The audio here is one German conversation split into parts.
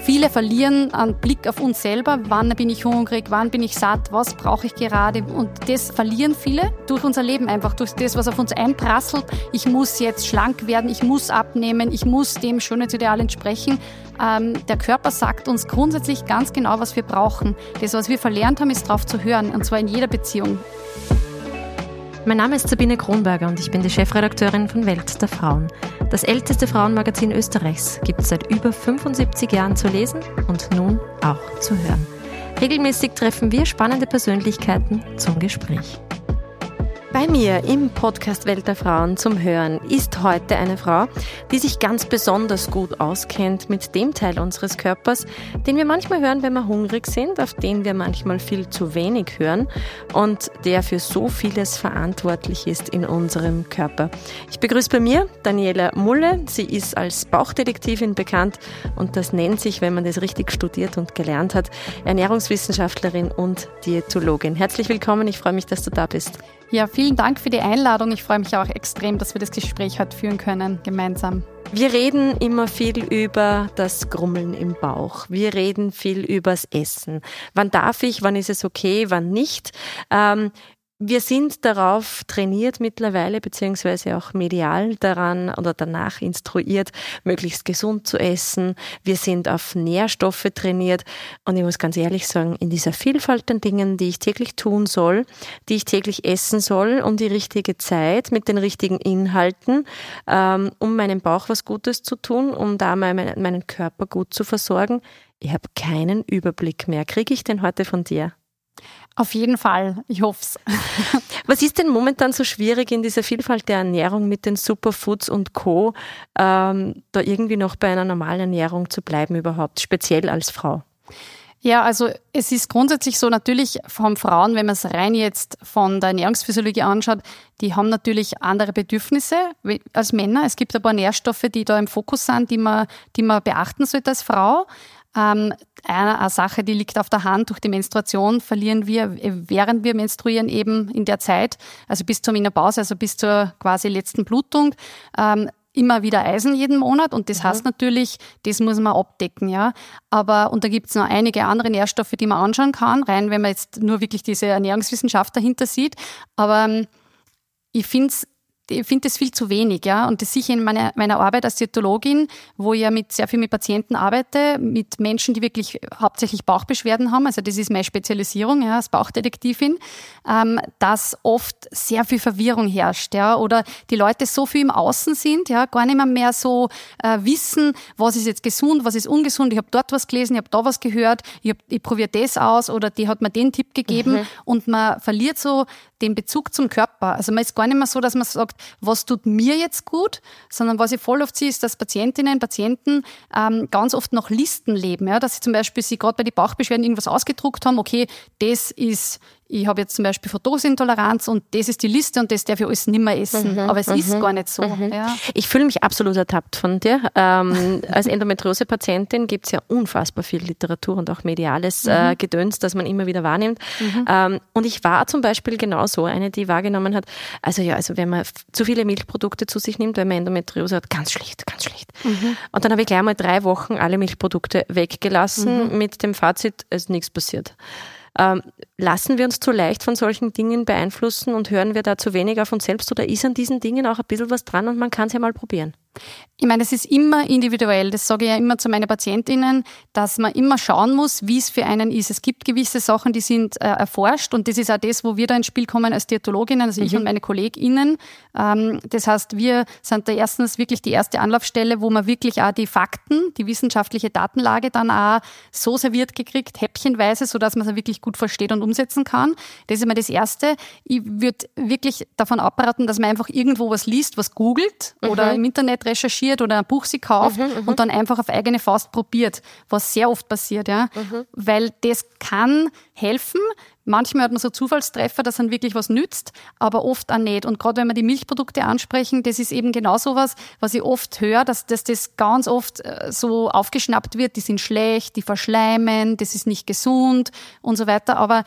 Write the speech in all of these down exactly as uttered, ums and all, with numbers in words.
viele verlieren einen Blick auf uns selber. Wann bin ich hungrig? Wann bin ich satt? Was brauche ich gerade? Und das verlieren viele durch unser Leben einfach, durch das, was auf uns einprasselt. Ich muss jetzt schlank werden, ich muss abnehmen, ich muss dem Schönheitsideal entsprechen. Ähm, der Körper sagt uns grundsätzlich ganz genau, was wir brauchen. Das, was wir verlernt haben, ist darauf zu hören, und zwar in jeder Beziehung. Mein Name ist Sabine Kronberger und ich bin die Chefredakteurin von Welt der Frauen. Das älteste Frauenmagazin Österreichs gibt es seit über fünfundsiebzig Jahren zu lesen und nun auch zu hören. Regelmäßig treffen wir spannende Persönlichkeiten zum Gespräch. Bei mir im Podcast Welt der Frauen zum Hören ist heute eine Frau, die sich ganz besonders gut auskennt mit dem Teil unseres Körpers, den wir manchmal hören, wenn wir hungrig sind, auf den wir manchmal viel zu wenig hören und der für so vieles verantwortlich ist in unserem Körper. Ich begrüße bei mir Daniela Mulle. Sie ist als Bauchdetektivin bekannt und das nennt sich, wenn man das richtig studiert und gelernt hat, Ernährungswissenschaftlerin und Diätologin. Herzlich willkommen, ich freue mich, dass du da bist. Ja, vielen Dank für die Einladung. Ich freue mich auch extrem, dass wir das Gespräch heute führen können, gemeinsam. Wir reden immer viel über das Grummeln im Bauch. Wir reden viel übers Essen. Wann darf ich, wann ist es okay, wann nicht? Ähm, Wir sind darauf trainiert mittlerweile, beziehungsweise auch medial daran oder danach instruiert, möglichst gesund zu essen. Wir sind auf Nährstoffe trainiert. Und ich muss ganz ehrlich sagen, in dieser Vielfalt an Dingen, die ich täglich tun soll, die ich täglich essen soll, um die richtige Zeit, mit den richtigen Inhalten, ähm, um meinem Bauch was Gutes zu tun, um da meinen, meinen Körper gut zu versorgen, ich habe keinen Überblick mehr. Kriege ich den heute von dir? Auf jeden Fall, ich hoffe es. Was ist denn momentan so schwierig in dieser Vielfalt der Ernährung mit den Superfoods und Co., ähm, da irgendwie noch bei einer normalen Ernährung zu bleiben überhaupt, speziell als Frau? Ja, also es ist grundsätzlich so, natürlich von Frauen, wenn man es rein jetzt von der Ernährungsphysiologie anschaut, die haben natürlich andere Bedürfnisse als Männer. Es gibt ein paar Nährstoffe, die da im Fokus sind, die man, die man beachten sollte als Frau. Ähm, eine, eine Sache, die liegt auf der Hand, durch die Menstruation verlieren wir, während wir menstruieren eben in der Zeit, also bis zur Menopause, also bis zur quasi letzten Blutung, ähm, immer wieder Eisen jeden Monat, und das mhm. heißt natürlich, das muss man abdecken, ja. Aber, und da gibt es noch einige andere Nährstoffe, die man anschauen kann, rein, wenn man jetzt nur wirklich diese Ernährungswissenschaft dahinter sieht. Aber ähm, ich finde es Ich finde das viel zu wenig, ja. Und das sicher in meiner, meiner Arbeit als Diätologin, wo ich ja mit sehr viel mit Patienten arbeite, mit Menschen, die wirklich hauptsächlich Bauchbeschwerden haben. Also das ist meine Spezialisierung, ja, als Bauchdetektivin, ähm, dass oft sehr viel Verwirrung herrscht, ja. Oder die Leute so viel im Außen sind, ja, gar nicht mehr, mehr so äh, wissen, was ist jetzt gesund, was ist ungesund. Ich habe dort was gelesen, ich habe da was gehört, ich, hab, ich probiere das aus oder die hat mir den Tipp gegeben, mhm. und man verliert so den Bezug zum Körper. Also man ist gar nicht mehr so, dass man sagt, was tut mir jetzt gut, sondern was ich voll oft sehe, ist, dass Patientinnen, Patienten ähm, ganz oft nach Listen leben. Ja? Dass sie zum Beispiel sie gerade bei den Bauchbeschwerden irgendwas ausgedruckt haben, okay, das ist, ich habe jetzt zum Beispiel Fructoseintoleranz und das ist die Liste und das darf ich alles nicht mehr essen. Mhm, aber es mhm, ist gar nicht so. Mhm. Ja. Ich fühle mich absolut ertappt von dir. Ähm, als Endometriose-Patientin gibt es ja unfassbar viel Literatur und auch mediales mhm. äh, Gedöns, das man immer wieder wahrnimmt. Mhm. Ähm, und ich war zum Beispiel genauso eine, die wahrgenommen hat, also ja, also wenn man f- zu viele Milchprodukte zu sich nimmt, wenn man Endometriose hat, ganz schlecht, ganz schlecht. Mhm. Und dann habe ich gleich mal drei Wochen alle Milchprodukte weggelassen, mhm. mit dem Fazit, es ist nichts passiert. Ähm, lassen wir uns zu leicht von solchen Dingen beeinflussen und hören wir da zu wenig auf uns selbst, oder ist an diesen Dingen auch ein bisschen was dran und man kann es ja mal probieren? Ich meine, es ist immer individuell. Das sage ich ja immer zu meinen PatientInnen, dass man immer schauen muss, wie es für einen ist. Es gibt gewisse Sachen, die sind äh, erforscht, und das ist auch das, wo wir da ins Spiel kommen als Diätologinnen, also mhm. ich und meine KollegInnen. Ähm, das heißt, wir sind da erstens wirklich die erste Anlaufstelle, wo man wirklich auch die Fakten, die wissenschaftliche Datenlage dann auch so serviert gekriegt, häppchenweise, sodass man es wirklich gut versteht und umsetzen kann. Das ist immer das Erste. Ich würde wirklich davon abraten, dass man einfach irgendwo was liest, was googelt mhm. oder im Internet recherchiert oder ein Buch sie kauft mhm, und dann einfach auf eigene Faust probiert, was sehr oft passiert, ja, mhm. weil das kann helfen. Manchmal hat man so Zufallstreffer, dass dann wirklich was nützt, aber oft auch nicht. Und gerade wenn wir die Milchprodukte ansprechen, das ist eben genau sowas, was ich oft höre, dass, dass das ganz oft so aufgeschnappt wird, die sind schlecht, die verschleimen, das ist nicht gesund und so weiter. Aber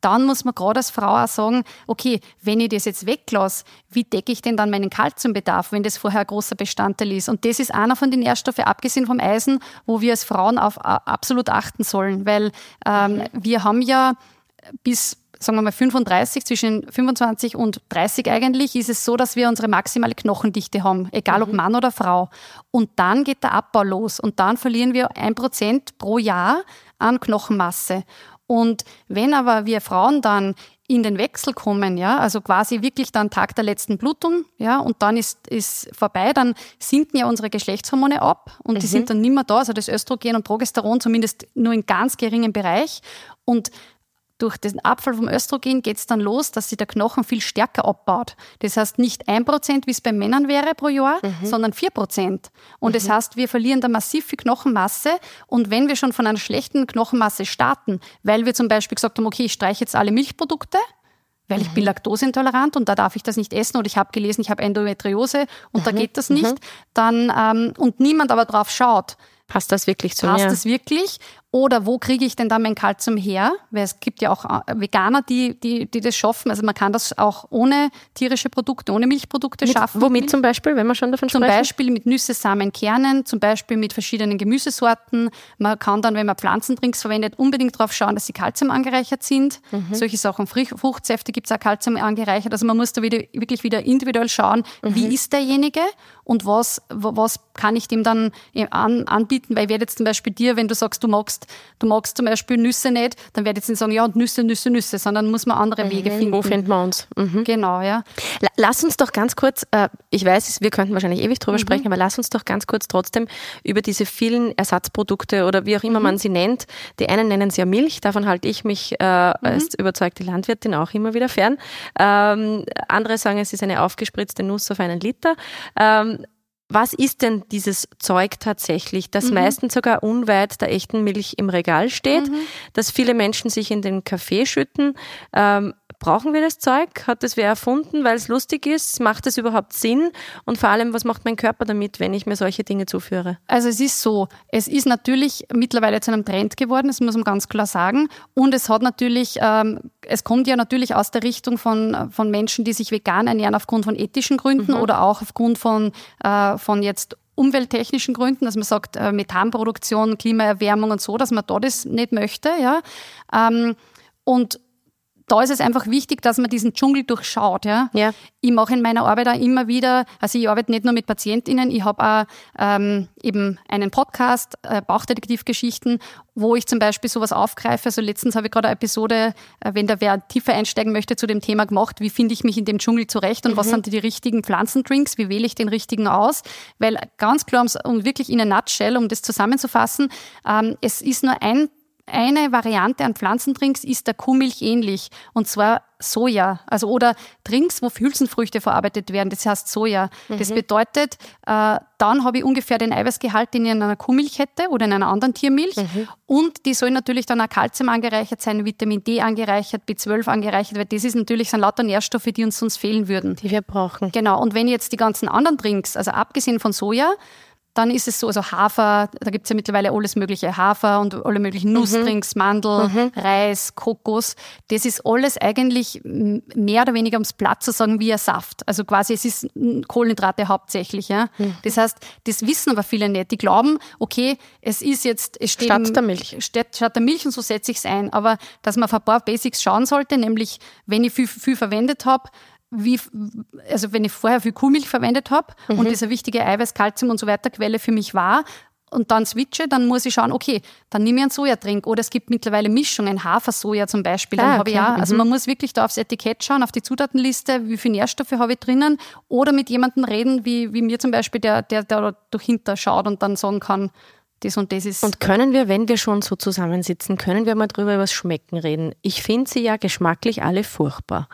dann muss man gerade als Frau auch sagen, okay, wenn ich das jetzt weglasse, wie decke ich denn dann meinen Kalziumbedarf, wenn das vorher ein großer Bestandteil ist? Und das ist einer von den Nährstoffen, abgesehen vom Eisen, wo wir als Frauen auf absolut achten sollen, weil ähm, mhm. wir haben ja bis sagen wir mal fünfunddreißig, zwischen fünfundzwanzig und dreißig eigentlich, ist es so, dass wir unsere maximale Knochendichte haben, egal ob Mann oder Frau. Und dann geht der Abbau los und dann verlieren wir ein Prozent pro Jahr an Knochenmasse. Und wenn aber wir Frauen dann in den Wechsel kommen, ja, also quasi wirklich dann Tag der letzten Blutung, ja, und dann ist, ist vorbei, dann sinken ja unsere Geschlechtshormone ab und mhm. die sind dann nicht mehr da, also das Östrogen und Progesteron zumindest nur in ganz geringem Bereich. Und durch den Abfall vom Östrogen geht es dann los, dass sich der Knochen viel stärker abbaut. Das heißt nicht ein Prozent, wie es bei Männern wäre pro Jahr, mhm. sondern vier Prozent. Und mhm. das heißt, wir verlieren da massiv viel Knochenmasse. Und wenn wir schon von einer schlechten Knochenmasse starten, weil wir zum Beispiel gesagt haben, okay, ich streiche jetzt alle Milchprodukte, weil ich mhm. bin laktoseintolerant und da darf ich das nicht essen, oder ich habe gelesen, ich habe Endometriose und mhm. da geht das nicht, mhm. dann ähm, und niemand aber drauf schaut, passt das wirklich zu mir? Passt das wirklich? Oder wo kriege ich denn dann mein Kalzium her? Weil es gibt ja auch Veganer, die, die, die das schaffen. Also man kann das auch ohne tierische Produkte, ohne Milchprodukte mit, schaffen. Womit zum Beispiel, wenn wir schon davon zum sprechen? Zum Beispiel mit Nüsse, Samen, Kernen, zum Beispiel mit verschiedenen Gemüsesorten. Man kann dann, wenn man Pflanzendrinks verwendet, unbedingt darauf schauen, dass sie Kalzium angereichert sind. Mhm. Solche Sachen. Fruchtsäfte gibt es auch Kalzium angereichert. Also man muss da wieder, wirklich wieder individuell schauen, mhm. wie ist derjenige und was, was kann ich dem dann an, anbieten. Weil ich werde jetzt zum Beispiel dir, wenn du sagst, du magst, du magst zum Beispiel Nüsse nicht, dann werde ich jetzt nicht sagen, ja, und Nüsse, Nüsse, Nüsse, sondern muss man andere mhm. Wege finden. Wo finden wir uns? Mhm. Genau, ja. Lass uns doch ganz kurz, äh, ich weiß, wir könnten wahrscheinlich ewig drüber mhm. sprechen, aber lass uns doch ganz kurz trotzdem über diese vielen Ersatzprodukte oder wie auch immer mhm. man sie nennt. Die einen nennen sie ja Milch, davon halte ich mich äh, mhm. als überzeugte Landwirtin auch immer wieder fern. Ähm, andere sagen, es ist eine aufgespritzte Nuss auf einen Liter. Ähm, Was ist denn dieses Zeug tatsächlich, das mhm. meistens sogar unweit der echten Milch im Regal steht, mhm. das viele Menschen sich in den Kaffee schütten? Ähm, brauchen wir das Zeug? Hat das wer erfunden, weil es lustig ist? Macht das überhaupt Sinn? Und vor allem, was macht mein Körper damit, wenn ich mir solche Dinge zuführe? Also es ist so, es ist natürlich mittlerweile zu einem Trend geworden, das muss man ganz klar sagen. Und es hat natürlich, ähm, es kommt ja natürlich aus der Richtung von, von Menschen, die sich vegan ernähren aufgrund von ethischen Gründen mhm. oder auch aufgrund von, äh, von jetzt umwelttechnischen Gründen, dass man sagt, äh, Methanproduktion, Klimaerwärmung und so, dass man da das nicht möchte. Ja. Ähm, und da ist es einfach wichtig, dass man diesen Dschungel durchschaut. Ja? Ja. Ich mache in meiner Arbeit auch immer wieder, also ich arbeite nicht nur mit PatientInnen, ich habe auch ähm, eben einen Podcast, äh, Bauchdetektivgeschichten, wo ich zum Beispiel sowas aufgreife. Also letztens habe ich gerade eine Episode, äh, wenn da wer tiefer einsteigen möchte, zu dem Thema gemacht, wie finde ich mich in dem Dschungel zurecht und mhm. was sind die richtigen Pflanzendrinks, wie wähle ich den richtigen aus? Weil ganz klar, um wirklich in a nutshell, um das zusammenzufassen, ähm, es ist nur ein Eine Variante an Pflanzendrinks ist der Kuhmilch ähnlich, und zwar Soja. Also oder Drinks, wo Hülsenfrüchte verarbeitet werden, das heißt Soja. Mhm. Das bedeutet, äh, dann habe ich ungefähr den Eiweißgehalt, den ich in einer Kuhmilch hätte oder in einer anderen Tiermilch. Mhm. Und die soll natürlich dann auch Kalzium angereichert sein, Vitamin D angereichert, B zwölf angereichert, weil das ist natürlich, sind lauter Nährstoffe, die uns sonst fehlen würden. Die wir brauchen. Genau. Und wenn ich jetzt die ganzen anderen Drinks, also abgesehen von Soja, dann ist es so, also Hafer, da gibt es ja mittlerweile alles mögliche, Hafer und alle möglichen Nussdrinks, mhm. Mandel, mhm. Reis, Kokos. Das ist alles eigentlich mehr oder weniger, um es platt zu sagen, wie ein Saft. Also quasi, es ist Kohlenhydrate hauptsächlich. Ja. Mhm. Das heißt, das wissen aber viele nicht. Die glauben, okay, es ist jetzt, es steht statt der Milch. Statt, statt der Milch und so setze ich es ein. Aber dass man auf ein paar Basics schauen sollte, nämlich wenn ich viel, viel verwendet habe, Wie, also wenn ich vorher viel Kuhmilch verwendet habe mhm. und diese wichtige Eiweiß, Kalzium und so weiter Quelle für mich war und dann switche, dann muss ich schauen, okay, dann nehme ich einen Sojadrink oder es gibt mittlerweile Mischungen, Hafer-Soja zum Beispiel. Dann ah, habe okay. ich auch, also man muss wirklich da aufs Etikett schauen, auf die Zutatenliste, wie viele Nährstoffe habe ich drinnen oder mit jemandem reden, wie, wie mir zum Beispiel, der, der, der dahinter schaut und dann sagen kann, das und das ist. Und können wir, wenn wir schon so zusammensitzen, können wir mal drüber über das Schmecken reden? Ich finde sie ja geschmacklich alle furchtbar.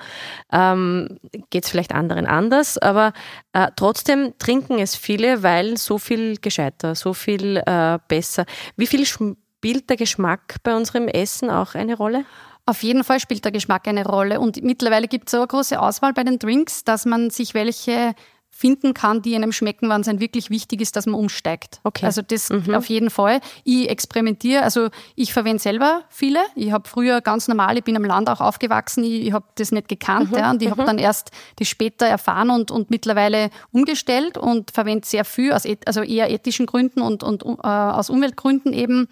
Ähm, geht es vielleicht anderen anders, aber äh, trotzdem trinken es viele, weil so viel gescheiter, so viel äh, besser. Wie viel spielt der Geschmack bei unserem Essen auch eine Rolle? Auf jeden Fall spielt der Geschmack eine Rolle und mittlerweile gibt es so eine große Auswahl bei den Drinks, dass man sich welche finden kann, die einem schmecken, wenn es einem wirklich wichtig ist, dass man umsteigt. Okay. Also das Mhm. auf jeden Fall. Ich experimentiere, also ich verwende selber viele. Ich habe früher ganz normal, ich bin am Land auch aufgewachsen, ich, ich habe das nicht gekannt, Mhm. ja, und ich Mhm. habe dann erst das später erfahren und, und mittlerweile umgestellt und verwende sehr viel, aus, also eher ethischen Gründen und, und äh, aus Umweltgründen eben,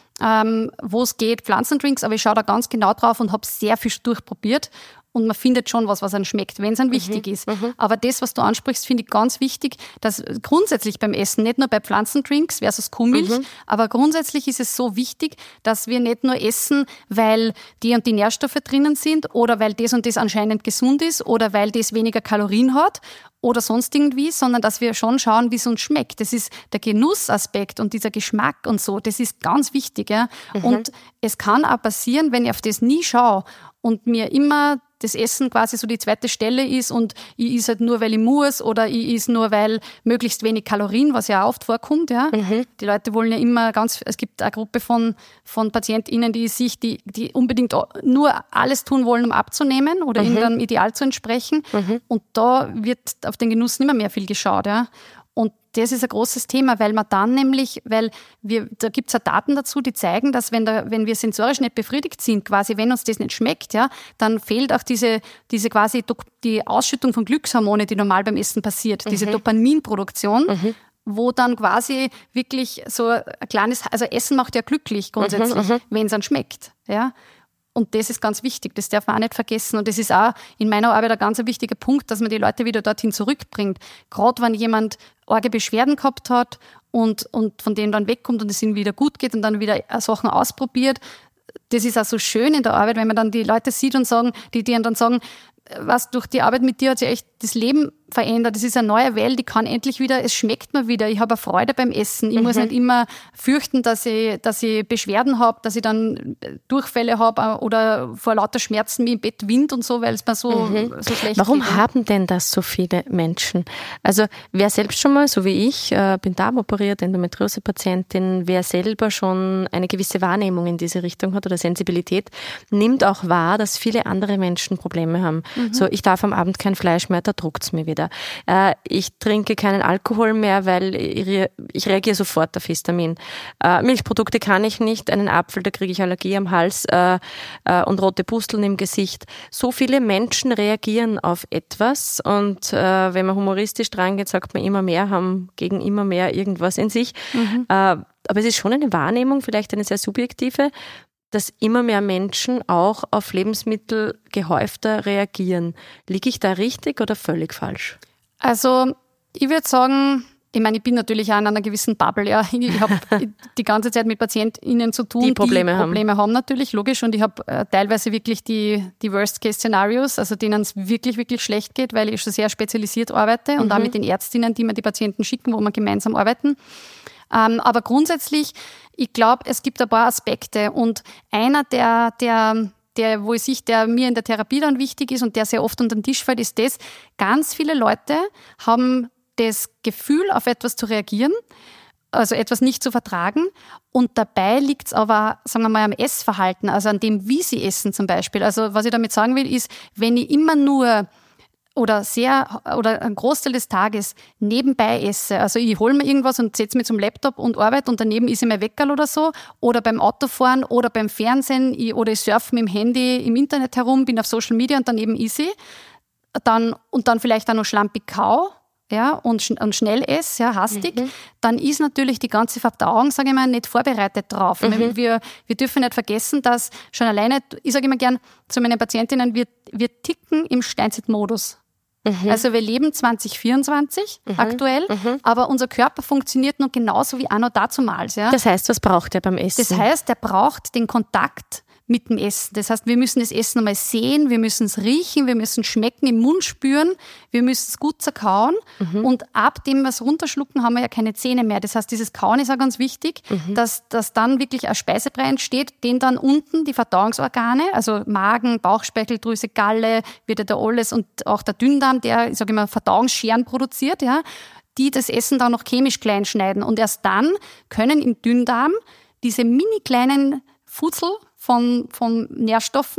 ähm, wo es geht, Pflanzendrinks, aber ich schaue da ganz genau drauf und habe sehr viel durchprobiert. Und man findet schon was, was einem schmeckt, wenn es einem wichtig Mhm, ist. mhm. Aber das, was du ansprichst, finde ich ganz wichtig, dass grundsätzlich beim Essen, nicht nur bei Pflanzendrinks versus Kuhmilch, Mhm. aber grundsätzlich ist es so wichtig, dass wir nicht nur essen, weil die und die Nährstoffe drinnen sind oder weil das und das anscheinend gesund ist oder weil das weniger Kalorien hat oder sonst irgendwie, sondern dass wir schon schauen, wie es uns schmeckt. Das ist der Genussaspekt und dieser Geschmack und so, das ist ganz wichtig. Ja? Mhm. Und es kann auch passieren, wenn ich auf das nie schaue und mir immer das Essen quasi so die zweite Stelle ist und ich esse halt nur, weil ich muss oder ich esse nur, weil möglichst wenig Kalorien, was ja auch oft vorkommt. Ja. Mhm. Die Leute wollen ja immer ganz, es gibt eine Gruppe von, von PatientInnen, die sich, die, die unbedingt nur alles tun wollen, um abzunehmen oder Mhm. irgendeinem Ideal zu entsprechen. Mhm. Und da wird auf den Genuss nicht mehr, mehr viel geschaut. Ja. Und das ist ein großes Thema, weil man dann nämlich, weil wir, da gibt's ja Daten dazu, die zeigen, dass wenn da, wenn wir sensorisch nicht befriedigt sind, quasi, wenn uns das nicht schmeckt, ja, dann fehlt auch diese, diese quasi die Ausschüttung von Glückshormone, die normal beim Essen passiert, diese Mhm. Dopaminproduktion. Mhm. Wo dann quasi wirklich so ein kleines, also Essen macht ja glücklich grundsätzlich, Mhm, mhm. wenn es dann schmeckt, ja. Und das ist ganz wichtig, das darf man auch nicht vergessen. Und das ist auch in meiner Arbeit ein ganz wichtiger Punkt, dass man die Leute wieder dorthin zurückbringt. Gerade wenn jemand arge Beschwerden gehabt hat und, und von denen dann wegkommt und es ihm wieder gut geht und dann wieder Sachen ausprobiert. Das ist auch so schön in der Arbeit, wenn man dann die Leute sieht und sagen, die, die dann sagen, was durch die Arbeit mit dir hat sich echt das Leben verändert. Das ist eine neue Welt, ich kann endlich wieder, es schmeckt mir wieder, ich habe eine Freude beim Essen. Ich Mhm. muss nicht immer fürchten, dass ich, dass ich Beschwerden habe, dass ich dann Durchfälle habe oder vor lauter Schmerzen mich im Bett wind und so, weil es mir so, Mhm. so schlecht Warum geht. haben denn das so viele Menschen? Also wer selbst schon mal, so wie ich, äh, bin darmoperiert, Endometriose-Patientin, wer selber schon eine gewisse Wahrnehmung in diese Richtung hat oder Sensibilität, nimmt auch wahr, dass viele andere Menschen Probleme haben. Mhm. So, ich darf am Abend kein Fleisch mehr, da druckt's mir wieder. Äh, ich trinke keinen Alkohol mehr, weil ich, re- ich reagiere sofort auf Histamin. Äh, Milchprodukte kann ich nicht, einen Apfel, da kriege ich Allergie am Hals äh, äh, und rote Pusteln im Gesicht. So viele Menschen reagieren auf etwas und äh, wenn man humoristisch dran geht, sagt man immer mehr, haben gegen immer mehr irgendwas in sich. Mhm. Äh, aber es ist schon eine Wahrnehmung, vielleicht eine sehr subjektive, dass immer mehr Menschen auch auf Lebensmittel gehäufter reagieren. Liege ich da richtig oder völlig falsch? Also ich würde sagen, ich meine, ich bin natürlich auch in einer gewissen Bubble. Ja. Ich habe die ganze Zeit mit PatientInnen zu tun, Die Probleme haben. Probleme haben natürlich, logisch. Und ich habe äh, teilweise wirklich die, die Worst-Case-Szenarios, also denen es wirklich, wirklich schlecht geht, weil ich schon sehr spezialisiert arbeite und Mhm. auch mit den Ärztinnen, die mir die Patienten schicken, wo wir gemeinsam arbeiten. Ähm, aber grundsätzlich, ich glaube, es gibt ein paar Aspekte und einer der, der, der, wo ich sich, der mir in der Therapie dann wichtig ist und der sehr oft unter den Tisch fällt, ist das, ganz viele Leute haben das Gefühl, auf etwas zu reagieren, also etwas nicht zu vertragen und dabei liegt es aber, sagen wir mal, am Essverhalten, also an dem, wie sie essen zum Beispiel. Also was ich damit sagen will, ist, wenn ich immer nur oder sehr oder einen Großteil des Tages nebenbei esse. Also ich hole mir irgendwas und setze mich zum Laptop und arbeite und daneben esse ich mein Weckerl oder so oder beim Autofahren oder beim Fernsehen ich, oder ich surfe mit dem Handy im Internet herum, bin auf Social Media und daneben esse ich. Dann, und dann vielleicht auch noch schlampig kau, ja, und, sch- und schnell esse, ja, hastig, Mhm. dann ist natürlich die ganze Verdauung, sage ich mal, nicht vorbereitet drauf. Mhm. Wir, wir dürfen nicht vergessen, dass schon alleine, ich sage immer gern zu meinen Patientinnen, wir, wir ticken im Steinzeitmodus. Mhm. Also wir leben zwanzig vierundzwanzig aktuell, Mhm. aber unser Körper funktioniert noch genauso wie anno dazumals. Ja? Das heißt, was braucht er beim Essen? Das heißt, er braucht den Kontakt mit dem Essen. Das heißt, wir müssen das Essen einmal sehen, wir müssen es riechen, wir müssen schmecken, im Mund spüren, wir müssen es gut zerkauen und ab dem wir es runterschlucken, haben wir ja keine Zähne mehr. Das heißt, dieses Kauen ist auch ganz wichtig, dass, dass dann wirklich ein Speisebrei entsteht, den dann unten die Verdauungsorgane, also Magen, Bauchspeicheldrüse, Galle, wird ja da alles und auch der Dünndarm, der, ich sage immer, Verdauungsscheren produziert, ja, die das Essen dann noch chemisch klein schneiden und erst dann können im Dünndarm diese mini kleinen Futzel von, von Nährstoffen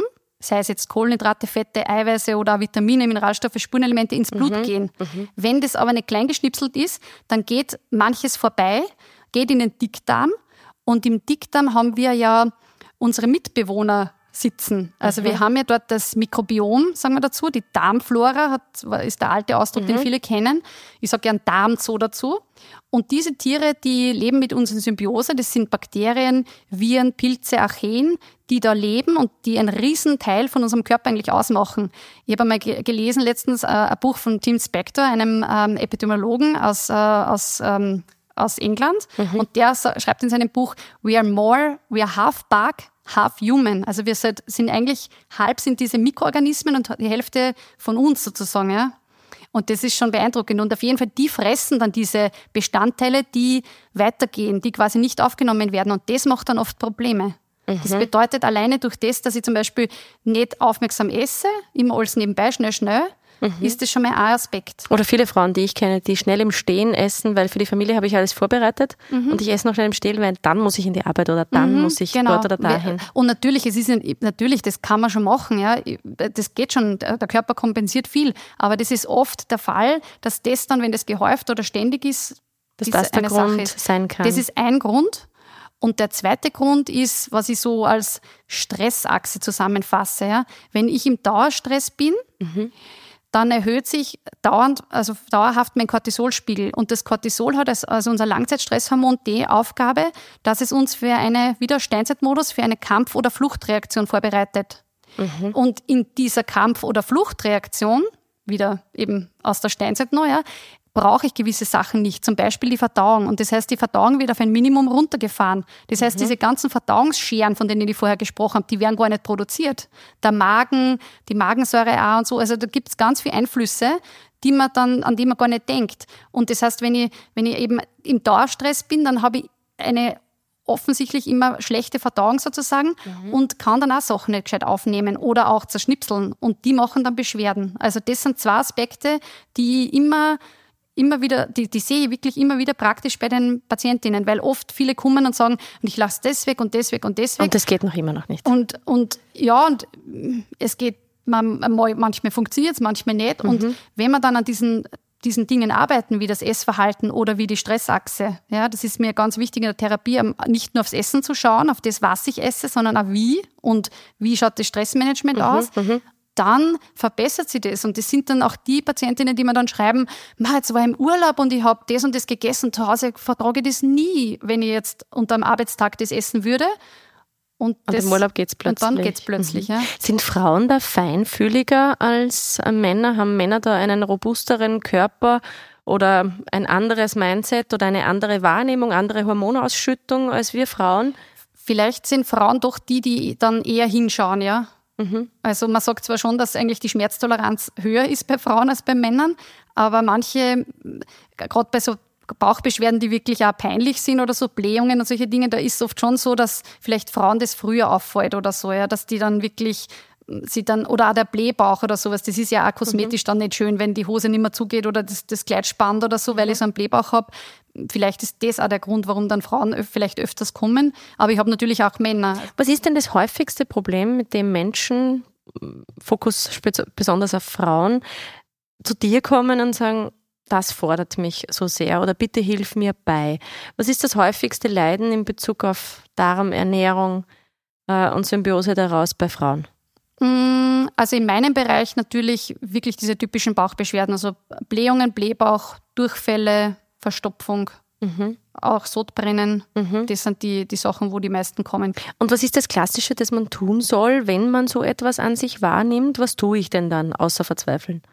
sei es jetzt Kohlenhydrate, Fette, Eiweiße oder Vitamine, Mineralstoffe, Spurenelemente ins Blut mhm. gehen. Mhm. Wenn das aber nicht kleingeschnipselt ist, dann geht manches vorbei, geht in den Dickdarm und im Dickdarm haben wir ja unsere Mitbewohner sitzen. Also mhm. wir haben ja dort das Mikrobiom, sagen wir dazu, die Darmflora hat, ist der alte Ausdruck, mhm. den viele kennen. Ich sage gern Darmzoo dazu. Und diese Tiere, die leben mit uns in Symbiose, das sind Bakterien, Viren, Pilze, Archeen, die da leben und die einen riesen Teil von unserem Körper eigentlich ausmachen. Ich habe einmal ge- gelesen letztens äh, ein Buch von Tim Spector, einem ähm, Epidemiologen aus, äh, aus ähm, aus England. Mhm. Und der schreibt in seinem Buch, we are more, we are half bug, half human. Also wir sind eigentlich, halb sind diese Mikroorganismen und die Hälfte von uns sozusagen. Ja. Und das ist schon beeindruckend. Und auf jeden Fall, die fressen dann diese Bestandteile, die weitergehen, die quasi nicht aufgenommen werden. Und das macht dann oft Probleme. Mhm. Das bedeutet alleine durch das, dass ich zum Beispiel nicht aufmerksam esse, immer alles nebenbei, schnell, schnell, Mhm. ist das schon mal ein Aspekt. Oder viele Frauen, die ich kenne, die schnell im Stehen essen, weil für die Familie habe ich alles vorbereitet mhm. und ich esse noch schnell im Stehen, weil dann muss ich in die Arbeit oder dann mhm, muss ich genau. dort oder dahin. Und natürlich, es ist natürlich, das kann man schon machen, ja, das geht schon, der Körper kompensiert viel, aber das ist oft der Fall, dass das dann, wenn das gehäuft oder ständig ist, dass das der Grund ist. sein kann. Das ist ein Grund. Und der zweite Grund ist, was ich so als Stressachse zusammenfasse. Ja. Wenn ich im Dauerstress bin, mhm. dann erhöht sich dauernd, also dauerhaft mein Cortisolspiegel. Und das Cortisol hat als, also unser Langzeitstresshormon die Aufgabe, dass es uns für eine, wieder Steinzeitmodus, für eine Kampf- oder Fluchtreaktion vorbereitet. Mhm. Und in dieser Kampf- oder Fluchtreaktion, wieder eben aus der Steinzeit noch, ja, brauche ich gewisse Sachen nicht, zum Beispiel die Verdauung. Und das heißt, die Verdauung wird auf ein Minimum runtergefahren. Das heißt, mhm. diese ganzen Verdauungsscheren, von denen ich vorher gesprochen habe, die werden gar nicht produziert. Der Magen, die Magensäure auch und so, also da gibt es ganz viele Einflüsse, die man dann, an die man gar nicht denkt. Und das heißt, wenn ich, wenn ich eben im Dauerstress bin, dann habe ich eine offensichtlich immer schlechte Verdauung sozusagen mhm. und kann dann auch Sachen nicht gescheit aufnehmen oder auch zerschnipseln. Und die machen dann Beschwerden. Also das sind zwei Aspekte, die immer immer wieder, die, die sehe ich wirklich immer wieder praktisch bei den Patientinnen, weil oft viele kommen und sagen, und ich lasse das weg und das weg und das weg. Und das geht noch immer noch nicht. Und, und ja, und es geht, man, manchmal funktioniert es, manchmal nicht. Mhm. Und wenn man dann an diesen, diesen Dingen arbeiten, wie das Essverhalten oder wie die Stressachse, ja, das ist mir ganz wichtig in der Therapie, nicht nur aufs Essen zu schauen, auf das, was ich esse, sondern auch wie und wie schaut das Stressmanagement mhm, aus. Mhm. Dann verbessert sie das. Und das sind dann auch die Patientinnen, die mir dann schreiben, jetzt war ich im Urlaub und ich habe das und das gegessen, zu Hause vertrage ich das nie, wenn ich jetzt unter einem Arbeitstag das essen würde. Und, und das, im Urlaub geht's plötzlich. Und dann geht's plötzlich, mhm. ja. Sind Frauen da feinfühliger als Männer? Haben Männer da einen robusteren Körper oder ein anderes Mindset oder eine andere Wahrnehmung, andere Hormonausschüttung als wir Frauen? Vielleicht sind Frauen doch die, die dann eher hinschauen, ja. Mhm. Also man sagt zwar schon, dass eigentlich die Schmerztoleranz höher ist bei Frauen als bei Männern, aber manche, gerade bei so Bauchbeschwerden, die wirklich auch peinlich sind oder so Blähungen und solche Dinge, da ist es oft schon so, dass vielleicht Frauen das früher auffällt oder so, ja, dass die dann wirklich sie dann, oder auch der Blähbauch oder sowas, das ist ja auch kosmetisch mhm. dann nicht schön, wenn die Hose nicht mehr zugeht oder das, das Kleid spannt oder so, weil mhm. ich so einen Blähbauch habe. Vielleicht ist das auch der Grund, warum dann Frauen öf- vielleicht öfters kommen. Aber ich habe natürlich auch Männer. Was ist denn das häufigste Problem, mit dem Menschen, Fokus spez- besonders auf Frauen, zu dir kommen und sagen, das fordert mich so sehr oder bitte hilf mir bei? Was ist das häufigste Leiden in Bezug auf Darm, Ernährung äh, und Symbiose daraus bei Frauen? Also in meinem Bereich natürlich wirklich diese typischen Bauchbeschwerden, also Blähungen, Blähbauch, Durchfälle, Verstopfung, mhm. auch Sodbrennen. Mhm. Das sind die, die Sachen, wo die meisten kommen. Und was ist das Klassische, das man tun soll, wenn man so etwas an sich wahrnimmt? Was tue ich denn dann, außer verzweifeln?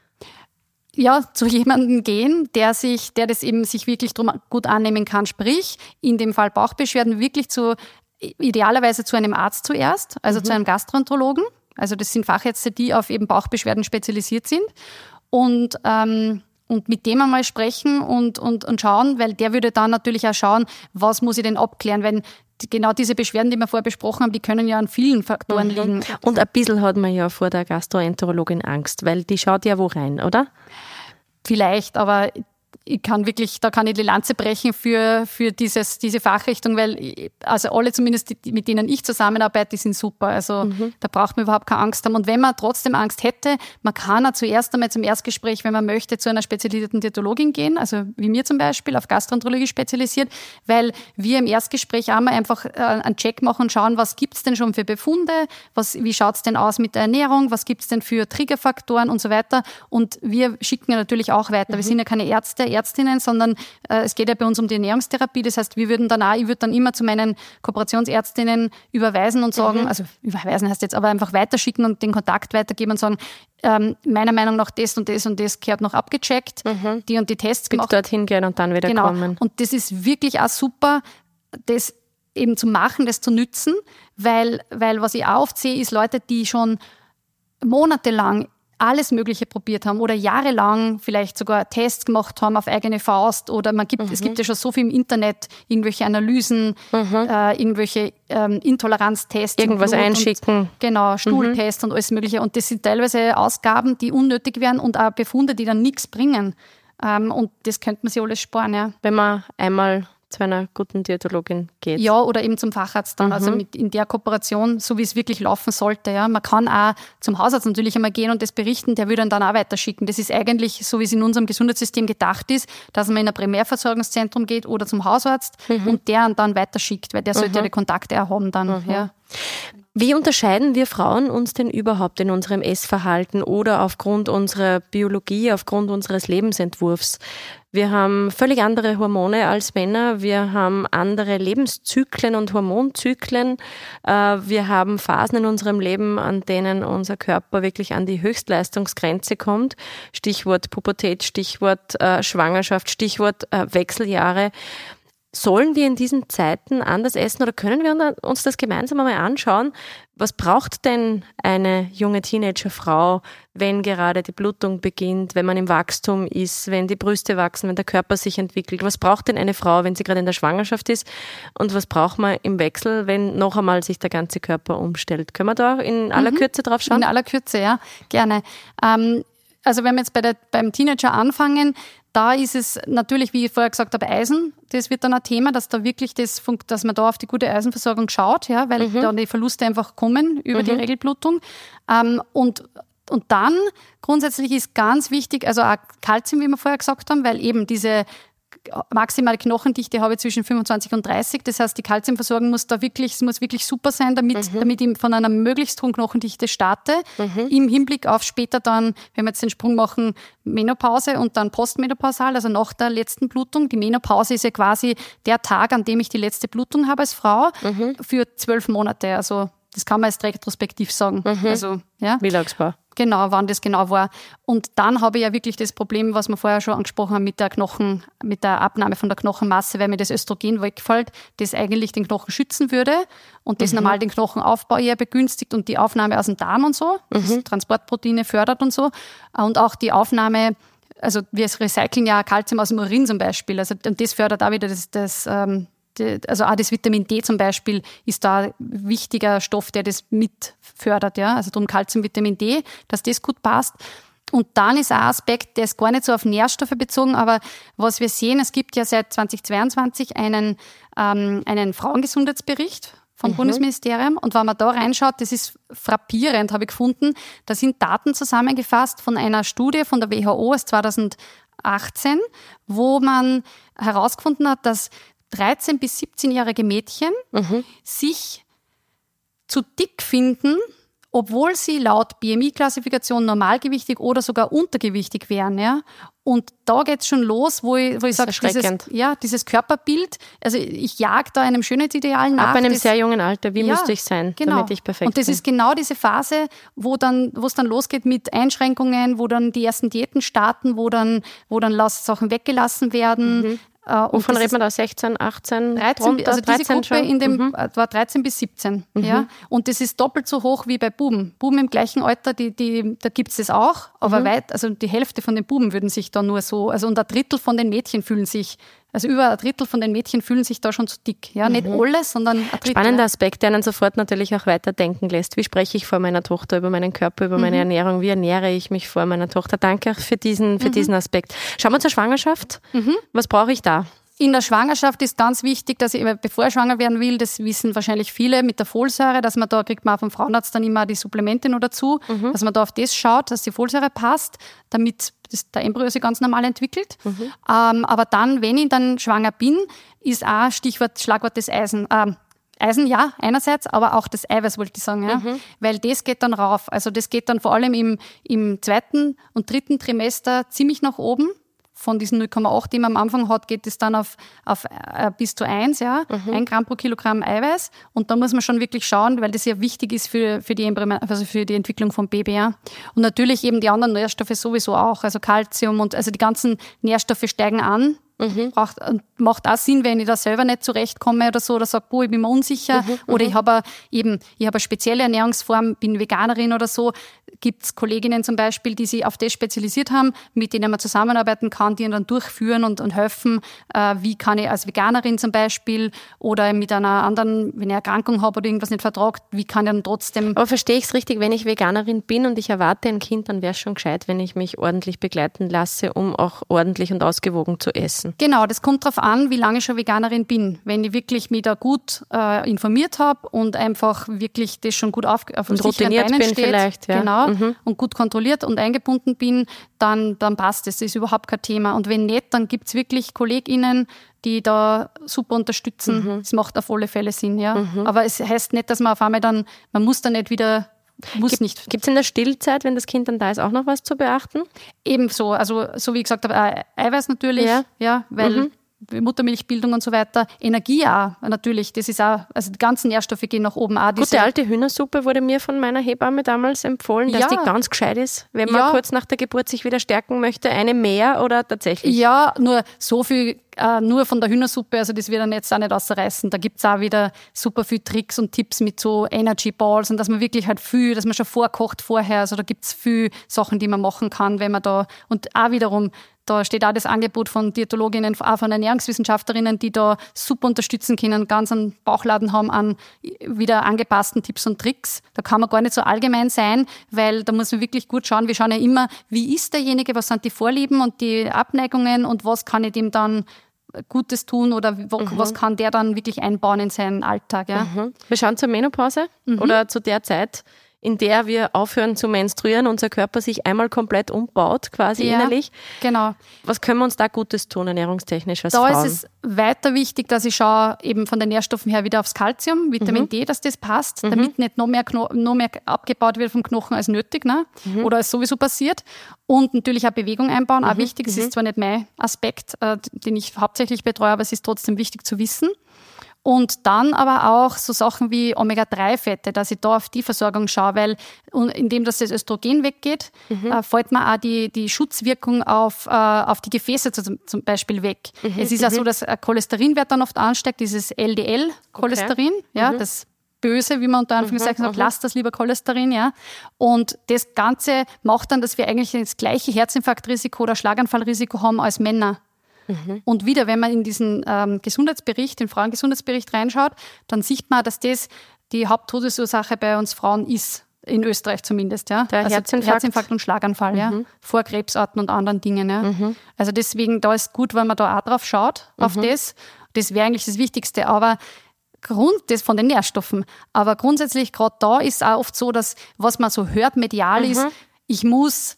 Ja, zu jemandem gehen, der sich, der das eben sich wirklich drum gut annehmen kann. Sprich, in dem Fall Bauchbeschwerden wirklich zu, idealerweise zu einem Arzt zuerst, also mhm. zu einem Gastroenterologen. Also das sind Fachärzte, die auf eben Bauchbeschwerden spezialisiert sind. Und, ähm, und mit dem einmal sprechen und, und, und schauen, weil der würde dann natürlich auch schauen, was muss ich denn abklären, wenn die, genau diese Beschwerden, die wir vorher besprochen haben, die können ja an vielen Faktoren mhm. liegen. Und ein bisschen hat man ja vor der Gastroenterologin Angst, weil die schaut ja wo rein, oder? Vielleicht, aber ich kann wirklich, da kann ich die Lanze brechen für, für dieses, diese Fachrichtung, weil ich, also alle zumindest, die, mit denen ich zusammenarbeite, die sind super. Also mhm. da braucht man überhaupt keine Angst haben. Und wenn man trotzdem Angst hätte, man kann ja zuerst einmal zum Erstgespräch, wenn man möchte, zu einer spezialisierten Diätologin gehen, also wie mir zum Beispiel, auf Gastroenterologie spezialisiert, weil wir im Erstgespräch einmal einfach äh, einen Check machen und schauen, was gibt's denn schon für Befunde, was, wie schaut's denn aus mit der Ernährung, was gibt's denn für Triggerfaktoren und so weiter. Und wir schicken ja natürlich auch weiter. Mhm. Wir sind ja keine Ärzte, Ärztinnen, sondern äh, es geht ja bei uns um die Ernährungstherapie. Das heißt, wir würden dann auch, ich würde dann immer zu meinen Kooperationsärztinnen überweisen und sagen, mhm. also überweisen heißt jetzt, aber einfach weiterschicken und den Kontakt weitergeben und sagen, ähm, meiner Meinung nach das und das und das gehört noch abgecheckt, mhm. die und die Tests Bitte gemacht. dorthin gehen und dann wieder genau. kommen. Und das ist wirklich auch super, das eben zu machen, das zu nützen, weil, weil was ich auch oft sehe, ist Leute, die schon monatelang alles Mögliche probiert haben oder jahrelang vielleicht sogar Tests gemacht haben auf eigene Faust oder man gibt, mhm. es gibt ja schon so viel im Internet, irgendwelche Analysen, mhm. äh, irgendwelche ähm, Intoleranztests. Irgendwas einschicken. Und, genau, Stuhltests mhm. und alles Mögliche. Und das sind teilweise Ausgaben, die unnötig wären und auch Befunde, die dann nichts bringen. Ähm, und das könnte man sich alles sparen, ja. Wenn man einmal zu einer guten Diätologin geht. Ja, oder eben zum Facharzt dann, mhm. also mit in der Kooperation, so wie es wirklich laufen sollte. Ja. Man kann auch zum Hausarzt natürlich einmal gehen und das berichten, der würde dann auch weiterschicken. Das ist eigentlich, so wie es in unserem Gesundheitssystem gedacht ist, dass man in ein Primärversorgungszentrum geht oder zum Hausarzt mhm. und der dann weiterschickt, weil der sollte mhm. ja die Kontakte auch haben dann. Mhm. Ja. Wie unterscheiden wir Frauen uns denn überhaupt in unserem Essverhalten oder aufgrund unserer Biologie, aufgrund unseres Lebensentwurfs? Wir haben völlig andere Hormone als Männer, wir haben andere Lebenszyklen und Hormonzyklen, wir haben Phasen in unserem Leben, an denen unser Körper wirklich an die Höchstleistungsgrenze kommt. Stichwort Pubertät, Stichwort Schwangerschaft, Stichwort Wechseljahre. Sollen wir in diesen Zeiten anders essen oder können wir uns das gemeinsam einmal anschauen? Was braucht denn eine junge Teenagerfrau, wenn gerade die Blutung beginnt, wenn man im Wachstum ist, wenn die Brüste wachsen, wenn der Körper sich entwickelt? Was braucht denn eine Frau, wenn sie gerade in der Schwangerschaft ist? Und was braucht man im Wechsel, wenn noch einmal sich der ganze Körper umstellt? Können wir da in aller mhm. Kürze drauf schauen? In aller Kürze, ja, gerne. Ähm, also wenn wir jetzt bei der, beim Teenager anfangen, da ist es natürlich, wie ich vorher gesagt habe, Eisen. Das wird dann ein Thema, dass da wirklich das, dass man da auf die gute Eisenversorgung schaut, ja, weil mhm. da die Verluste einfach kommen über mhm. die Regelblutung. Ähm, und, und dann grundsätzlich ist ganz wichtig, also auch Kalzium, wie wir vorher gesagt haben, weil eben diese maximale Knochendichte habe ich zwischen fünfundzwanzig und dreißig. Das heißt, die Kalziumversorgung muss da wirklich, es muss wirklich super sein, damit, mhm. damit ich von einer möglichst hohen Knochendichte starte. Mhm. Im Hinblick auf später dann, wenn wir jetzt den Sprung machen, Menopause und dann postmenopausal, also nach der letzten Blutung. Die Menopause ist ja quasi der Tag, an dem ich die letzte Blutung habe als Frau mhm. für zwölf Monate. Also das kann man als retrospektiv sagen. Mhm. Also, ja. Wie lange es war? Genau, wann das genau war. Und dann habe ich ja wirklich das Problem, was wir vorher schon angesprochen haben, mit der Knochen, mit der Abnahme von der Knochenmasse, weil mir das Östrogen wegfällt, das eigentlich den Knochen schützen würde und das mhm. normal den Knochenaufbau eher begünstigt und die Aufnahme aus dem Darm und so, mhm. das Transportproteine fördert und so. Und auch die Aufnahme, also wir recyceln ja Kalzium aus dem Urin zum Beispiel, also und das fördert auch wieder das, das ähm, also auch das Vitamin D zum Beispiel ist da ein wichtiger Stoff, der das mit fördert, ja, also darum Kalzium, Vitamin D, dass das gut passt. Und dann ist ein Aspekt, der ist gar nicht so auf Nährstoffe bezogen, aber was wir sehen, es gibt ja seit zweitausendzweiundzwanzig einen, ähm, einen Frauengesundheitsbericht vom mhm. Bundesministerium und wenn man da reinschaut, das ist frappierend, habe ich gefunden, da sind Daten zusammengefasst von einer Studie von der W H O aus zweitausendachtzehn, wo man herausgefunden hat, dass dreizehn- bis siebzehnjährige Mädchen mhm. sich zu dick finden, obwohl sie laut B M I-Klassifikation normalgewichtig oder sogar untergewichtig wären. Ja? Und da geht's schon los, wo ich, wo ich sage, dieses, ja, dieses Körperbild, also ich jag da einem Schönheitsideal nach. Ab einem das, sehr jungen Alter, wie ja, müsste ich sein, genau. damit ich perfekt bin. Und das bin. ist genau diese Phase, wo dann, wo es dann losgeht mit Einschränkungen, wo dann die ersten Diäten starten, wo dann, wo dann Sachen weggelassen werden. Mhm. Und Wovon redet man da? sechzehn, achtzehn? dreizehn, runter, also diese dreizehn Gruppe in dem, mhm. war dreizehn bis siebzehn. Mhm. Ja? Und das ist doppelt so hoch wie bei Buben. Buben im gleichen Alter, die, die, da gibt es das auch, aber mhm. weit, also die Hälfte von den Buben würden sich da nur so, also und ein Drittel von den Mädchen fühlen sich Also über ein Drittel von den Mädchen fühlen sich da schon zu dick. Ja, mhm. nicht alle, sondern ein Drittel. Spannender Aspekt, der einen sofort natürlich auch weiterdenken lässt. Wie spreche ich vor meiner Tochter über meinen Körper, über mhm. meine Ernährung? Wie ernähre ich mich vor meiner Tochter? Danke auch für diesen, für mhm. diesen Aspekt. Schauen wir zur Schwangerschaft. Mhm. Was brauche ich da? In der Schwangerschaft ist ganz wichtig, dass ich, bevor ich schwanger werden will, das wissen wahrscheinlich viele, mit der Folsäure, dass man da, kriegt man vom Frauenarzt dann immer die Supplemente noch dazu, mhm. dass man da auf das schaut, dass die Folsäure passt, damit das, der Embryo sich ganz normal entwickelt. Mhm. Ähm, aber dann, wenn ich dann schwanger bin, ist auch Stichwort, Schlagwort des Eisen. Ähm, Eisen, ja, einerseits, aber auch das Eiweiß, wollte ich sagen, ja. Mhm. Weil das geht dann rauf. Also das geht dann vor allem im, im zweiten und dritten Trimester ziemlich nach oben. Von diesen null Komma acht, die man am Anfang hat, geht es dann auf, auf äh, bis zu eins, ja, mhm. ein Gramm pro Kilogramm Eiweiß. Und da muss man schon wirklich schauen, weil das ja wichtig ist für, für, die, Embryo, also für die Entwicklung vom Baby. Ja. Und natürlich eben die anderen Nährstoffe sowieso auch, also Kalzium und also die ganzen Nährstoffe steigen an. Mhm. Braucht, macht auch Sinn, wenn ich da selber nicht zurechtkomme oder so, oder sage, boah, ich bin mir unsicher, mhm, oder ich habe eben, ich habe eine spezielle Ernährungsform, bin Veganerin oder so. Gibt es Kolleginnen zum Beispiel, die sich auf das spezialisiert haben, mit denen man zusammenarbeiten kann, die dann durchführen und, und helfen, äh, wie kann ich als Veganerin zum Beispiel oder mit einer anderen, wenn ich eine Erkrankung habe oder irgendwas nicht vertragt, wie kann ich dann trotzdem... Aber verstehe ich es richtig, wenn ich Veganerin bin und ich erwarte ein Kind, dann wäre es schon gescheit, wenn ich mich ordentlich begleiten lasse, um auch ordentlich und ausgewogen zu essen. Genau, das kommt darauf an, wie lange ich schon Veganerin bin. Wenn ich wirklich mich da gut äh, informiert habe und einfach wirklich das schon gut auf, auf und routiniert Beinen bin steht, vielleicht, ja. Genau, mhm. und gut kontrolliert und eingebunden bin, dann, dann passt es. Das ist überhaupt kein Thema. Und wenn nicht, dann gibt es wirklich KollegInnen, die da super unterstützen. Mhm. Das macht auf alle Fälle Sinn, ja. Mhm. Aber es heißt nicht, dass man auf einmal dann, man muss dann nicht wieder Muss Gibt, nicht. Gibt es in der Stillzeit, wenn das Kind dann da ist, auch noch was zu beachten? Ebenso, also so wie ich gesagt habe, Eiweiß natürlich, ja, ja weil mhm. Muttermilchbildung und so weiter. Energie auch, natürlich, das ist auch, also die ganzen Nährstoffe gehen nach oben auch. Gute alte Hühnersuppe wurde mir von meiner Hebamme damals empfohlen, dass ja. die ganz gescheit ist, wenn man ja. kurz nach der Geburt sich wieder stärken möchte. Eine mehr oder tatsächlich? Ja, nur so viel, äh, nur von der Hühnersuppe, also das wird dann jetzt auch nicht ausreißen. Da gibt's auch wieder super viel Tricks und Tipps mit so Energy Balls und dass man wirklich halt viel, dass man schon vorkocht vorher, also da gibt's viel Sachen, die man machen kann, wenn man da, und auch wiederum, da steht auch das Angebot von Diätologinnen, auch von Ernährungswissenschaftlerinnen, die da super unterstützen können, ganz einen Bauchladen haben an wieder angepassten Tipps und Tricks. Da kann man gar nicht so allgemein sein, weil da muss man wirklich gut schauen. Wir schauen ja immer, wie ist derjenige, was sind die Vorlieben und die Abneigungen und was kann ich dem dann Gutes tun oder wo, mhm. was kann der dann wirklich einbauen in seinen Alltag. Ja? Mhm. Wir schauen zur Menopause mhm. oder zu der Zeit, in der wir aufhören zu menstruieren, unser Körper sich einmal komplett umbaut, quasi ja, innerlich. Genau. Was können wir uns da Gutes tun, ernährungstechnisch als da Frauen? Da ist es weiter wichtig, dass ich schaue, eben von den Nährstoffen her wieder aufs Kalzium, Vitamin mhm. D, dass das passt, mhm. damit nicht noch mehr, Kno- noch mehr abgebaut wird vom Knochen als nötig, ne? Mhm. Oder als sowieso passiert. Und natürlich auch Bewegung einbauen, mhm. auch wichtig. Es mhm. ist zwar nicht mein Aspekt, äh, den ich hauptsächlich betreue, aber es ist trotzdem wichtig zu wissen. Und dann aber auch so Sachen wie Omega drei Fette, dass ich da auf die Versorgung schaue, weil indem dass das Östrogen weggeht, mhm. äh, fällt mir auch die, die Schutzwirkung auf, äh, auf die Gefäße zum, zum Beispiel weg. Mhm. Es ist ja mhm. so, dass Cholesterinwert dann oft ansteigt, dieses L D L-Cholesterin, okay. ja, mhm. das Böse, wie man unter Anführungszeichen sagt, lasst das lieber Cholesterin, ja. Und das Ganze macht dann, dass wir eigentlich das gleiche Herzinfarktrisiko oder Schlaganfallrisiko haben als Männer. Mhm. Und wieder, wenn man in diesen ähm, Gesundheitsbericht, den Frauengesundheitsbericht reinschaut, dann sieht man, dass das die Haupttodesursache bei uns Frauen ist, in Österreich zumindest. Ja? Der also Herzinfarkt. Herzinfarkt und Schlaganfall, mhm. ja? vor Krebsarten und anderen Dingen. Ja? Mhm. Also deswegen, da ist gut, wenn man da auch drauf schaut, auf mhm. das. Das wäre eigentlich das Wichtigste. Aber Grund, das von den Nährstoffen. Aber grundsätzlich, gerade da ist auch oft so, dass was man so hört medial mhm. ist, ich muss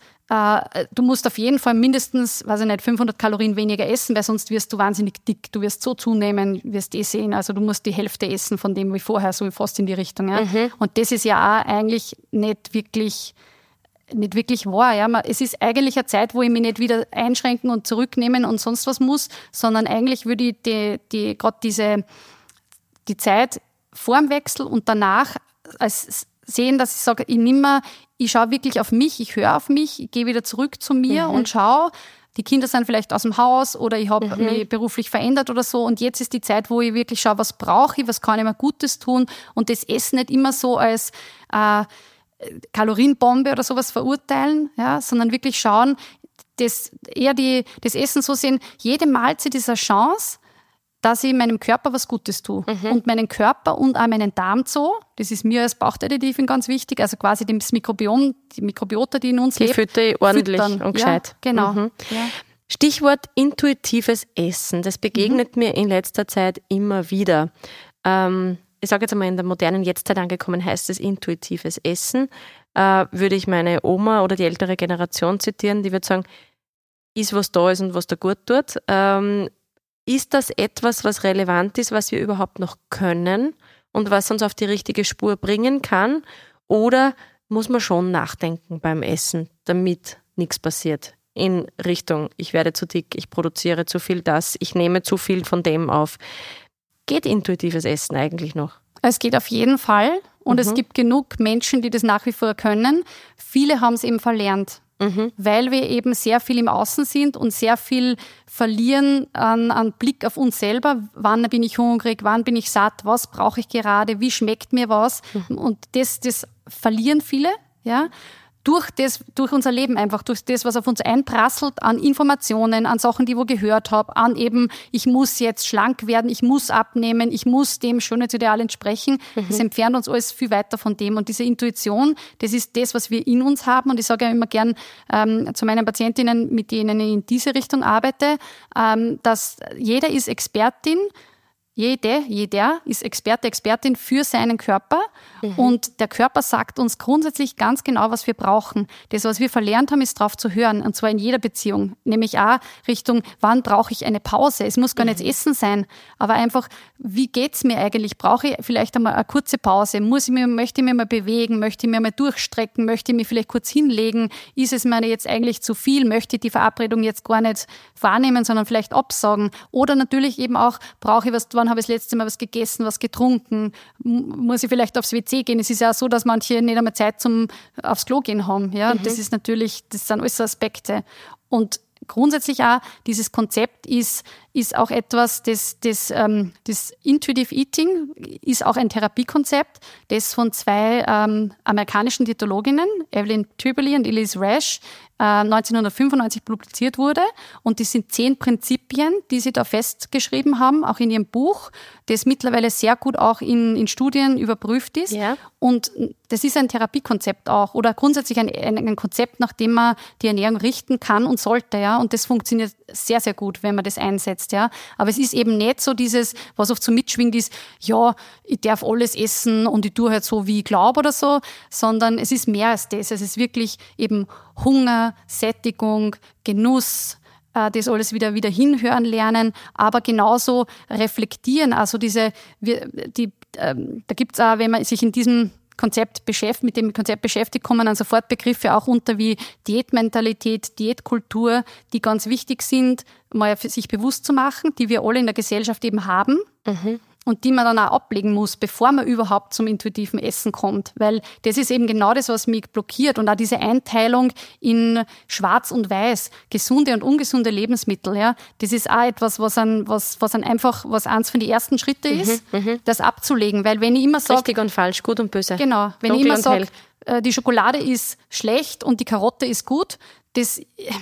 du musst auf jeden Fall mindestens, weiß ich nicht, fünfhundert Kalorien weniger essen, weil sonst wirst du wahnsinnig dick. Du wirst so zunehmen, wirst eh sehen. Also du musst die Hälfte essen von dem wie vorher, so fast in die Richtung. Ja? Mhm. Und das ist ja auch eigentlich nicht wirklich, nicht wirklich wahr. Ja? Es ist eigentlich eine Zeit, wo ich mich nicht wieder einschränken und zurücknehmen und sonst was muss, sondern eigentlich würde ich die, die, gerade diese, die Zeit vor dem Wechsel und danach als sehen, dass ich sage, ich nehme ich schaue wirklich auf mich, ich höre auf mich, ich gehe wieder zurück zu mir mhm. und schaue, die Kinder sind vielleicht aus dem Haus oder ich habe mhm. mich beruflich verändert oder so und jetzt ist die Zeit, wo ich wirklich schaue, was brauche ich, was kann ich mir Gutes tun und das Essen nicht immer so als äh, Kalorienbombe oder sowas verurteilen, ja, sondern wirklich schauen, das, eher die, das Essen so sehen, jede Mahlzeit ist eine Chance, dass ich meinem Körper was Gutes tue. Mhm. Und meinen Körper und auch meinen Darm so, das ist mir als Bauchadditivin ganz wichtig, also quasi das Mikrobiom, die Mikrobiota, die in uns die lebt. Fütter ordentlich füttern. und gescheit. Ja, genau. Mhm. Ja. Stichwort intuitives Essen. Das begegnet mhm. mir in letzter Zeit immer wieder. Ähm, ich sage jetzt einmal, in der modernen Jetztzeit angekommen heißt es intuitives Essen. Äh, würde ich meine Oma oder die ältere Generation zitieren, die würde sagen, ist was da ist und was da gut tut. Ähm, ist das etwas, was relevant ist, was wir überhaupt noch können und was uns auf die richtige Spur bringen kann? Oder muss man schon nachdenken beim Essen, damit nichts passiert? In Richtung, ich werde zu dick, ich produziere zu viel das, ich nehme zu viel von dem auf. Geht intuitives Essen eigentlich noch? Es geht auf jeden Fall und mhm. es gibt genug Menschen, die das nach wie vor können. Viele haben es eben verlernt, mhm. weil wir eben sehr viel im Außen sind und sehr viel verlieren an, an Blick auf uns selber. Wann bin ich hungrig, wann bin ich satt, was brauche ich gerade, wie schmeckt mir was? Mhm. Und das, das verlieren viele, ja. Durch das, durch unser Leben einfach, durch das, was auf uns einprasselt, an Informationen, an Sachen, die ich wo gehört habe, an eben, ich muss jetzt schlank werden, ich muss abnehmen, ich muss dem Schönheitsideal entsprechen. Mhm. Das entfernt uns alles viel weiter von dem. Und diese Intuition, das ist das, was wir in uns haben. Und ich sage ja immer gern ähm, zu meinen Patientinnen, mit denen ich in diese Richtung arbeite, ähm, dass jeder ist Expertin, Jede, jeder ist Experte, Expertin für seinen Körper mhm. und der Körper sagt uns grundsätzlich ganz genau, was wir brauchen. Das, was wir verlernt haben, ist drauf zu hören und zwar in jeder Beziehung, nämlich auch Richtung, wann brauche ich eine Pause? Es muss gar nicht mhm. Essen sein, aber einfach, wie geht's mir eigentlich? Brauche ich vielleicht einmal eine kurze Pause? Muss ich mir, möchte ich mich mal bewegen? Möchte ich mir mal durchstrecken? Möchte ich mich vielleicht kurz hinlegen? Ist es mir jetzt eigentlich zu viel? Möchte ich die Verabredung jetzt gar nicht wahrnehmen, sondern vielleicht absagen? Oder natürlich eben auch, brauche ich was, wann habe ich das letzte Mal was gegessen, was getrunken? Muss ich vielleicht aufs W C gehen? Es ist ja auch so, dass manche nicht einmal Zeit zum aufs Klo gehen haben. Ja, mhm. das ist natürlich, das sind alles so Aspekte. Und grundsätzlich auch, dieses Konzept ist, ist auch etwas, das, das, ähm, das Intuitive Eating ist auch ein Therapiekonzept, das von zwei ähm, amerikanischen Diätologinnen, Evelyn Tribole und Elise Resch, äh, neunzehnhundertfünfundneunzig publiziert wurde. Und das sind zehn Prinzipien, die sie da festgeschrieben haben, auch in ihrem Buch, das mittlerweile sehr gut auch in, in Studien überprüft ist. Ja. Und das ist ein Therapiekonzept auch oder grundsätzlich ein, ein, ein Konzept, nach dem man die Ernährung richten kann und sollte. Ja. Und das funktioniert sehr, sehr gut, wenn man das einsetzt. Ja. Aber es ist eben nicht so dieses, was oft so mitschwingt, ist, ja, ich darf alles essen und ich tue halt so, wie ich glaube oder so, sondern es ist mehr als das. Es ist wirklich eben Hunger, Sättigung, Genuss, äh, das alles wieder, wieder hinhören lernen, aber genauso reflektieren. Also diese, wir, die, ähm, da gibt's auch, wenn man sich in diesem Konzept beschäftigt, mit dem Konzept beschäftigt, kommen dann sofort Begriffe auch unter wie Diätmentalität, Diätkultur, die ganz wichtig sind, mal für sich bewusst zu machen, die wir alle in der Gesellschaft eben haben. Mhm. Und die man dann auch ablegen muss, bevor man überhaupt zum intuitiven Essen kommt. Weil das ist eben genau das, was mich blockiert. Und auch diese Einteilung in Schwarz und Weiß, gesunde und ungesunde Lebensmittel, ja, das ist auch etwas, was an, was, was an einfach, was eins von den ersten Schritte ist, mhm, das abzulegen. Weil wenn ich immer sage... Richtig und falsch, gut und böse. Genau. Wenn Dunkel ich immer sage, die Schokolade ist schlecht und die Karotte ist gut, das...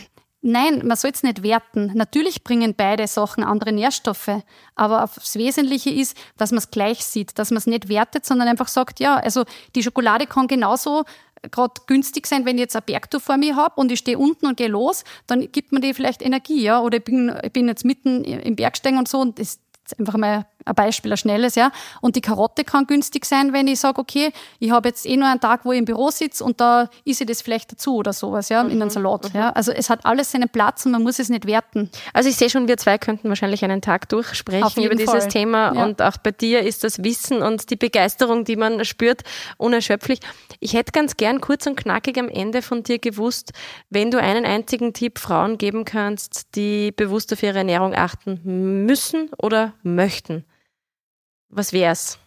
Nein, man soll es nicht werten. Natürlich bringen beide Sachen andere Nährstoffe, aber das Wesentliche ist, dass man es gleich sieht, dass man es nicht wertet, sondern einfach sagt, ja, also die Schokolade kann genauso gerade günstig sein, wenn ich jetzt eine Bergtour vor mir habe und ich stehe unten und gehe los, dann gibt mir die vielleicht Energie, ja, oder ich bin, ich bin jetzt mitten im Bergsteigen und so und das ist einfach mal ein Beispiel, ein schnelles, ja. Und die Karotte kann günstig sein, wenn ich sage, okay, ich habe jetzt eh nur einen Tag, wo ich im Büro sitze und da isse ich das vielleicht dazu oder sowas, ja, mhm, in einen Salat, mhm. ja. Also es hat alles seinen Platz und man muss es nicht werten. Also ich sehe schon, wir zwei könnten wahrscheinlich einen Tag durchsprechen über dieses Fall. Thema ja. Und auch bei dir ist das Wissen und die Begeisterung, die man spürt, unerschöpflich. Ich hätte ganz gern kurz und knackig am Ende von dir gewusst, wenn du einen einzigen Tipp Frauen geben kannst, die bewusst auf ihre Ernährung achten müssen oder möchten. Was wär's?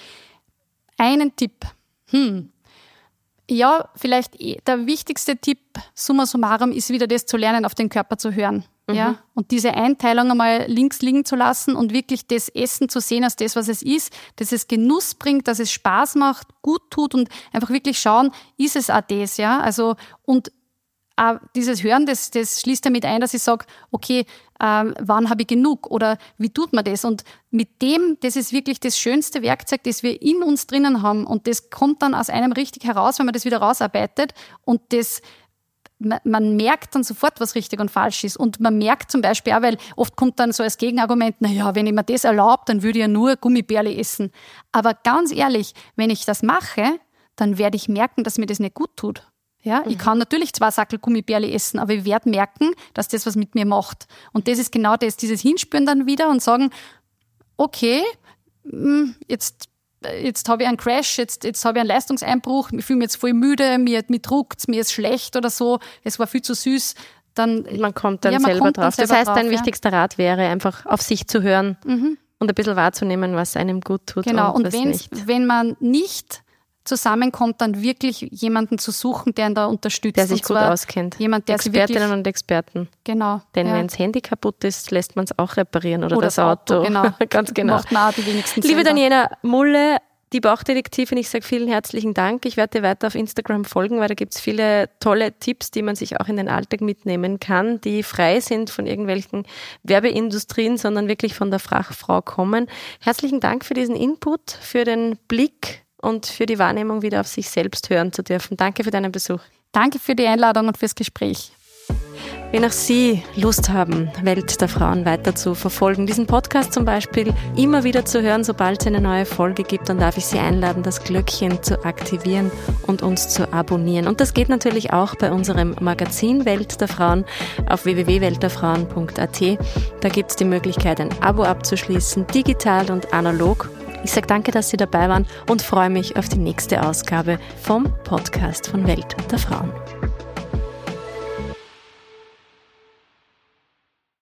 Einen Tipp. Hm. Ja, vielleicht der wichtigste Tipp, summa summarum, ist wieder das zu lernen, auf den Körper zu hören. Mhm. Ja? Und diese Einteilung einmal links liegen zu lassen und wirklich das Essen zu sehen als das, was es ist, dass es Genuss bringt, dass es Spaß macht, gut tut und einfach wirklich schauen, ist es auch das, ja? Also, und auch dieses Hören, das, das schließt damit ein, dass ich sage, okay, ähm, wann habe ich genug oder wie tut man das? Und mit dem, das ist wirklich das schönste Werkzeug, das wir in uns drinnen haben und das kommt dann aus einem richtig heraus, wenn man das wieder rausarbeitet und das Man, man merkt dann sofort, was richtig und falsch ist. Und man merkt zum Beispiel auch, weil oft kommt dann so als Gegenargument, naja, wenn ich mir das erlaube, dann würde ich ja nur Gummibärle essen. Aber ganz ehrlich, wenn ich das mache, dann werde ich merken, dass mir das nicht gut tut. Ja, mhm. Ich kann natürlich zwei Sackel Gummibärle essen, aber ich werde merken, dass das was mit mir macht. Und das ist genau das, dieses Hinspüren dann wieder und sagen, okay, jetzt Jetzt habe ich einen Crash, jetzt, jetzt habe ich einen Leistungseinbruch, ich fühle mich jetzt voll müde, mir, mir druckt, mir ist schlecht oder so, es war viel zu süß. Dann, man kommt dann ja, man selber kommt drauf. dann selber das heißt, drauf, dein ja. wichtigster Rat wäre, einfach auf sich zu hören mhm. und ein bisschen wahrzunehmen, was einem gut tut genau. und, und was nicht. Wenn man nicht zusammenkommt, dann wirklich jemanden zu suchen, der ihn da unterstützt. Der sich gut auskennt. Jemand, der Expertinnen wirklich, und Experten. Genau. Denn ja. wenn das Handy kaputt ist, lässt man es auch reparieren oder, oder das Auto. Auto genau. Ganz genau. Macht man auch die wenigsten Liebe selber. Daniela Mulle, die Bauchdetektivin, ich sage vielen herzlichen Dank. Ich werde dir weiter auf Instagram folgen, weil da gibt es viele tolle Tipps, die man sich auch in den Alltag mitnehmen kann, die frei sind von irgendwelchen Werbeindustrien, sondern wirklich von der Fachfrau kommen. Herzlichen Dank für diesen Input, für den Blick und für die Wahrnehmung, wieder auf sich selbst hören zu dürfen. Danke für deinen Besuch. Danke für die Einladung und fürs Gespräch. Wenn auch Sie Lust haben, Welt der Frauen weiter zu verfolgen, diesen Podcast zum Beispiel immer wieder zu hören, sobald es eine neue Folge gibt, dann darf ich Sie einladen, das Glöckchen zu aktivieren und uns zu abonnieren. Und das geht natürlich auch bei unserem Magazin Welt der Frauen auf w w w punkt welt der frauen punkt a t. Da gibt es die Möglichkeit, ein Abo abzuschließen, digital und analog. Ich sage danke, dass Sie dabei waren und freue mich auf die nächste Ausgabe vom Podcast von Welt der Frauen.